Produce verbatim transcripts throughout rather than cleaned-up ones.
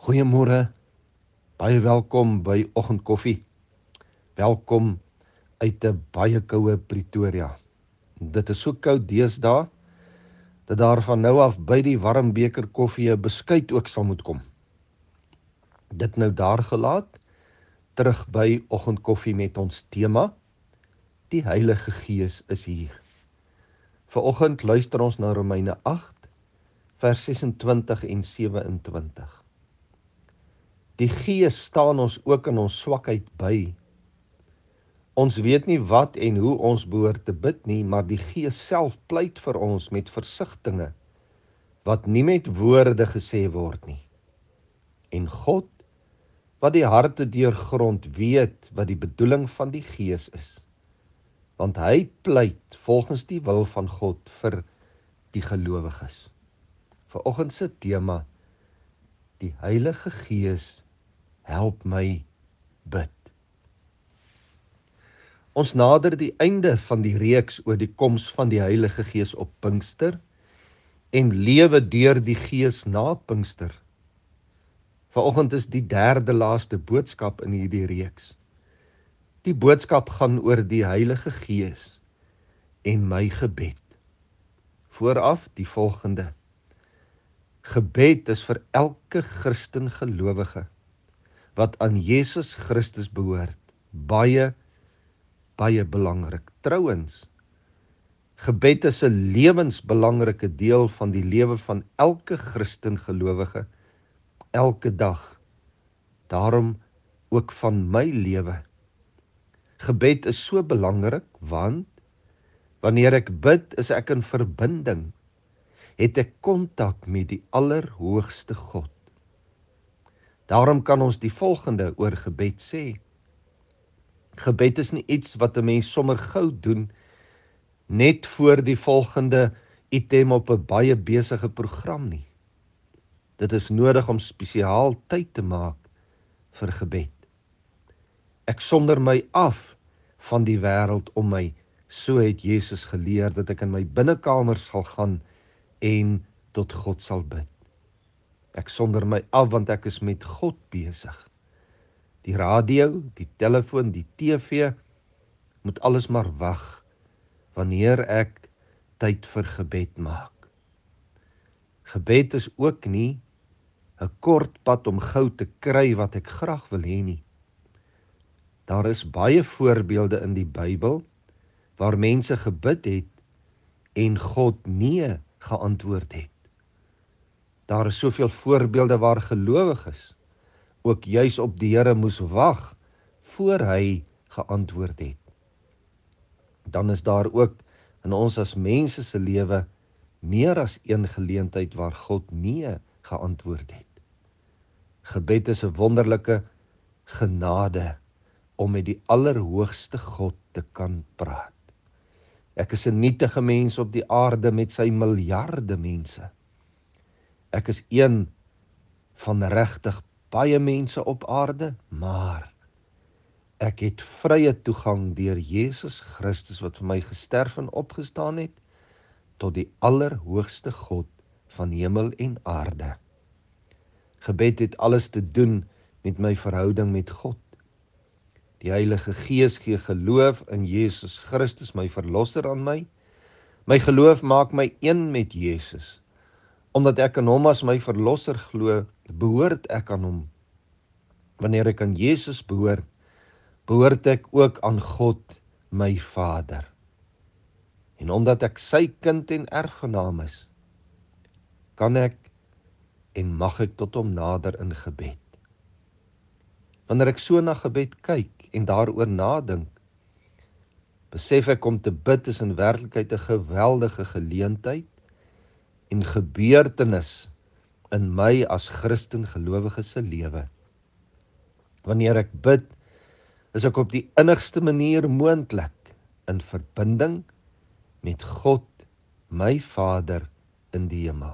Goeiemôre, baie welkom by Oggendkoffie. Welkom uit 'n baie koue Pretoria. Dit is so koud deesdae dat daar van nou af by die warm beker koffie 'n beskuit ook sal moet kom. Dit nou daar gelaat, terug by Oggendkoffie met ons tema, die Heilige Gees is hier. Vanoggend luister ons na Romeine agt, vers sesentwintig en sewe-en-twintig. Die Gees staan ons ook in ons swakheid by. Ons weet nie wat en hoe ons behoort te bid nie, maar die Gees self pleit vir ons met versigtinge, wat nie met woorde gesê word nie. En God, wat die harte deurgrond, weet wat die bedoeling van die Gees is. Want hy pleit volgens die wil van God vir die gelowiges. Vanoggend se tema, die Heilige Gees help my bid. Ons nader die einde van die reeks oor die koms van die Heilige Gees op Pinkster en lewe deur die Gees na Pinkster. Vanoggend is die derde laaste boodskap in hierdie reeks. Die boodskap gaan oor die Heilige Gees en my gebed. Vooraf die volgende. Gebed is vir elke Christen gelowige wat aan Jesus Christus behoort, baie, baie belangrik. Trouwens, gebed is 'n lewensbelangrike deel van die lewe van elke Christen gelowige, elke dag. Daarom ook van my lewe. Gebed is so belangrik, want wanneer ek bid, is ek in verbinding, het ek kontak met die Allerhoogste God. Daarom kan ons die volgende oor gebed sê. Gebed is nie iets wat 'n mens sommer gou doen, net voor die volgende item op 'n baie besige program nie. Dit is nodig om spesiaal tyd te maak vir gebed. Ek sonder my af van die wêreld om my, so het Jesus geleer dat ek in my binnekamer sal gaan en tot God sal bid. Ek sonder my af want ek is met God besig. Die radio, die telefoon, die T V moet alles maar wag wanneer ek tyd vir gebed maak. Gebed is ook nie 'n kort pad om gou te kry wat ek graag wil hê nie. Daar is baie voorbeelde in die Bybel waar mense gebid het en God nee geantwoord het. Daar is soveel voorbeelde waar gelowiges ook juis op die Here moes wag voor hy geantwoord het. Dan is daar ook in ons as mense se lewe meer as een geleentheid waar God nee geantwoord het. Gebed is 'n wonderlike genade om met die Allerhoogste God te kan praat. Ek is 'n nietige mens op die aarde met sy miljarde mense. Ek is een van regtig baie mense op aarde, maar ek het vrye toegang deur Jesus Christus wat vir my gesterf en opgestaan het, tot die Allerhoogste God van hemel en aarde. Gebed het alles te doen met my verhouding met God. Die Heilige Gees gee geloof in Jesus Christus, my verlosser aan my. My geloof maak my een met Jesus. Omdat ek aan hom as my verlosser glo, behoort ek aan hom. Wanneer ek aan Jesus behoort, behoort ek ook aan God, my Vader. En omdat ek sy kind en erfgenaam is, kan ek en mag ek tot hom nader in gebed. Wanneer ek so na gebed kyk en daaroor nadink, besef ek om te bid is in werklikheid 'n geweldige geleentheid en gebeurtenis in my as Christen gelowige se lewe. Wanneer ek bid, is ek op die innigste manier moontlik in verbinding met God, my Vader in die hemel.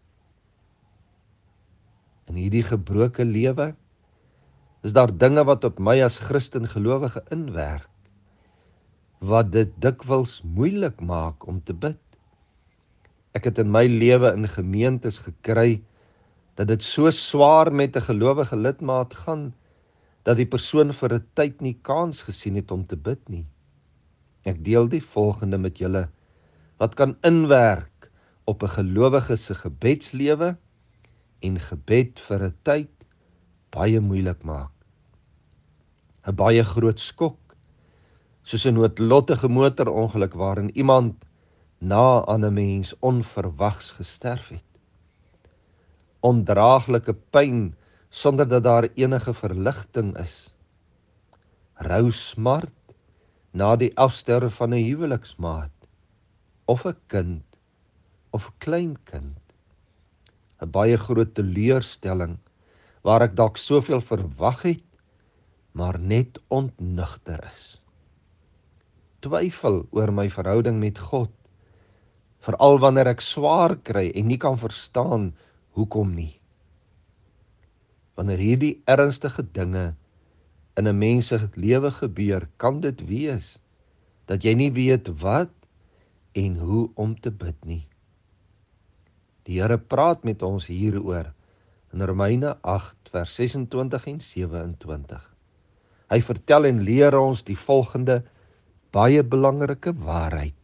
In hierdie gebroke lewe is daar dinge wat op my as Christen gelowige inwerk, wat dit dikwels moeilik maak om te bid. Ek het in my lewe in gemeentes gekry dat dit so swaar met 'n gelowige lidmaat gaan, dat die persoon vir 'n tyd nie kans gesien het om te bid nie. Ek deel die volgende met julle, wat kan inwerk op 'n gelowige se gebedslewe en gebed vir 'n tyd baie moeilik maak. 'n Baie groot skok, soos 'n noodlottige motorongeluk waarin iemand na aan 'n mens onverwags gesterf het. Ondraaglike pyn sonder dat daar enige verligting is. Rou smart na die afsterwe van 'n huweliksmaat of 'n kind of 'n kleinkind. 'n Baie groot teleurstelling waar ek dalk soveel verwag het, maar net ontnugter is. Twyfel oor my verhouding met God, veral wanneer ek swaar kry en nie kan verstaan hoekom nie. Wanneer hierdie ernstige dinge in 'n mens se lewe gebeur, kan dit wees dat jy nie weet wat en hoe om te bid nie. Die Here praat met ons hieroor in Romeine agt vers ses en twintig en sewe en twintig. Hy vertel en leer ons die volgende baie belangrike waarheid.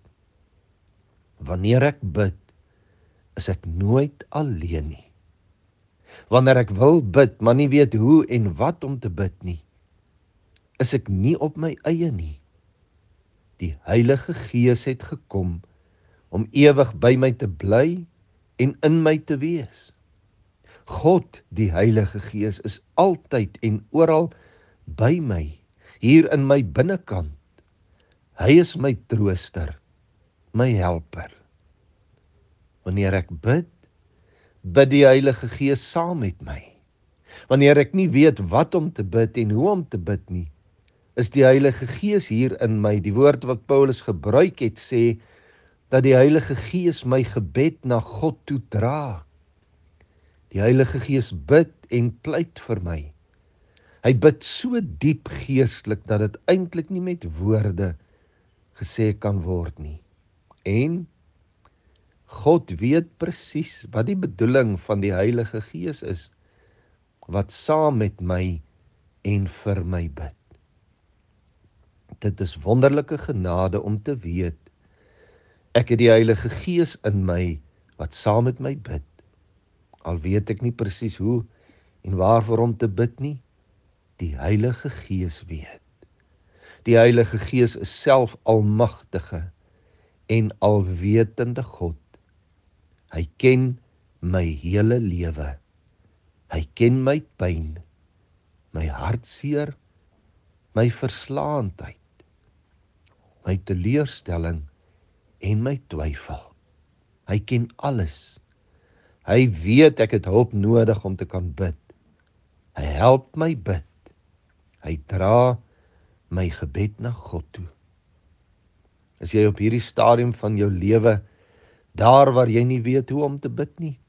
Wanneer ek bid, is ek nooit alleen nie. Wanneer ek wil bid, maar nie weet hoe en wat om te bid nie, is ek nie op my eie nie. Die Heilige Gees het gekom om ewig by my te bly en in my te wees. God, die Heilige Gees, is altyd en oral by my, hier in my binnekant. Hy is my trooster, my helper. Wanneer ek bid, bid die Heilige Gees saam met my. Wanneer ek nie weet wat om te bid en hoe om te bid nie, is die Heilige Gees hier in my. Die woord wat Paulus gebruik het, sê dat die Heilige Gees my gebed na God toe dra. Die Heilige Gees bid en pleit vir my. Hy bid so diep geestelik dat dit eintlik nie met woorde gesê kan word nie. En God weet presies wat die bedoeling van die Heilige Gees is, wat saam met my en vir my bid. Dit is wonderlike genade om te weet, ek het die Heilige Gees in my, wat saam met my bid. Al weet ek nie presies hoe en waarvoor om te bid nie, die Heilige Gees weet. Die Heilige Gees is self almagtige en alwetende God. Hy ken my hele lewe. Hy ken my pyn, my hartseer, my verslaandheid, my teleurstelling en my twyfel. Hy ken alles. Hy weet ek het hulp nodig om te kan bid. Hy help my bid. Hy dra my gebed na God toe. Is jy op hierdie stadium van jou lewe daar waar jy nie weet hoe om te bid nie?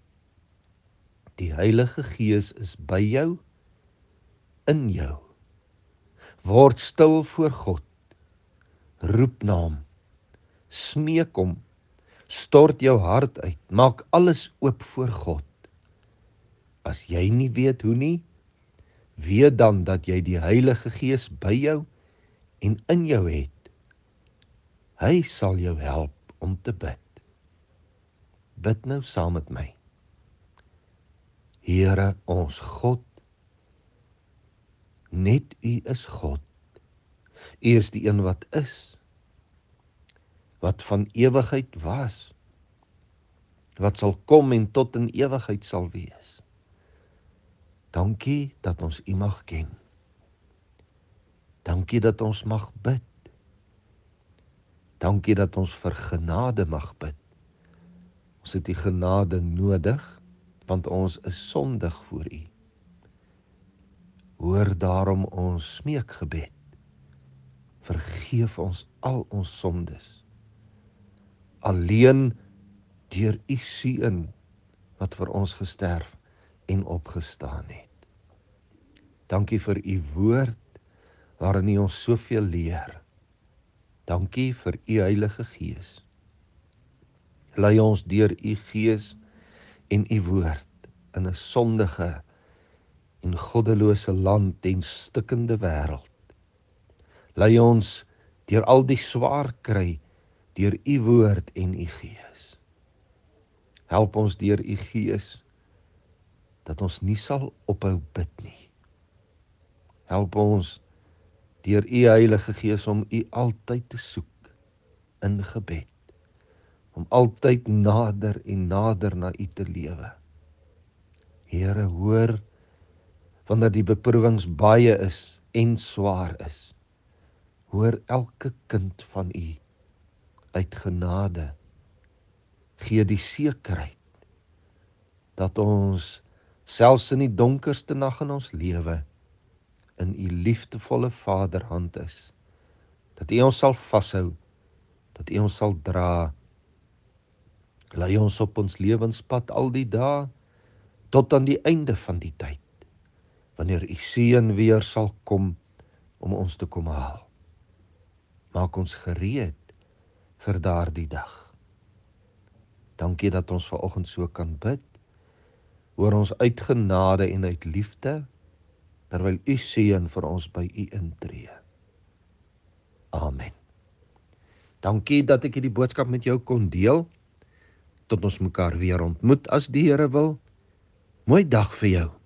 Die Heilige Gees is by jou, in jou. Word stil voor God. Roep na hom. Smeek hom. Stort jou hart uit. Maak alles oop voor God. As jy nie weet hoe nie, weet dan dat jy die Heilige Gees by jou en in jou het. Hy sal jou help om te bid. Bid nou saam met my. Here ons God, net U is God. U is die een wat is, wat van ewigheid was, wat sal kom en tot in ewigheid sal wees. Dankie dat ons U mag ken. Dankie dat ons mag bid. Dankie dat ons vir genade mag bid. Ons het die genade nodig, want ons is sondig voor U. Hoor daarom ons smeekgebed. Vergeef ons al ons sondes. Alleen deur U Seun wat vir ons gesterf en opgestaan het. Dankie vir U woord waarin U ons soveel leer. Dankie vir U Heilige Gees. Lei ons deur U Gees en U woord in 'n sondige en goddelose land en stikkende wêreld. Lei ons deur al die swaar kry, deur u woord en u gees. Help ons deur u gees, dat ons nie sal ophou bid nie. Help ons deur u Heilige Gees om u altyd te soek in gebed, om altyd nader en nader na u te lewe. Here, hoor, wanneer die beproewings baie is en swaar is, hoor elke kind van u uit genade, gee die sekerheid, dat ons selfs in die donkerste nag in ons lewe, in u liefdevolle Vaderhand is, dat u ons sal vashou, dat u ons sal dra, lei ons op ons lewenspad al die dae, tot aan die einde van die tyd, wanneer u seun weer sal kom, om ons te kom haal. Maak ons gereed vir daardie dag. Dankie dat ons vanoggend so kan bid, hoor ons uit genade en uit liefde, terwyl u seun vir ons by u intree. Amen. Dankie dat ek hierdie boodskap met jou kon deel, tot ons mekaar weer ontmoet as die Here wil. Mooi dag vir jou.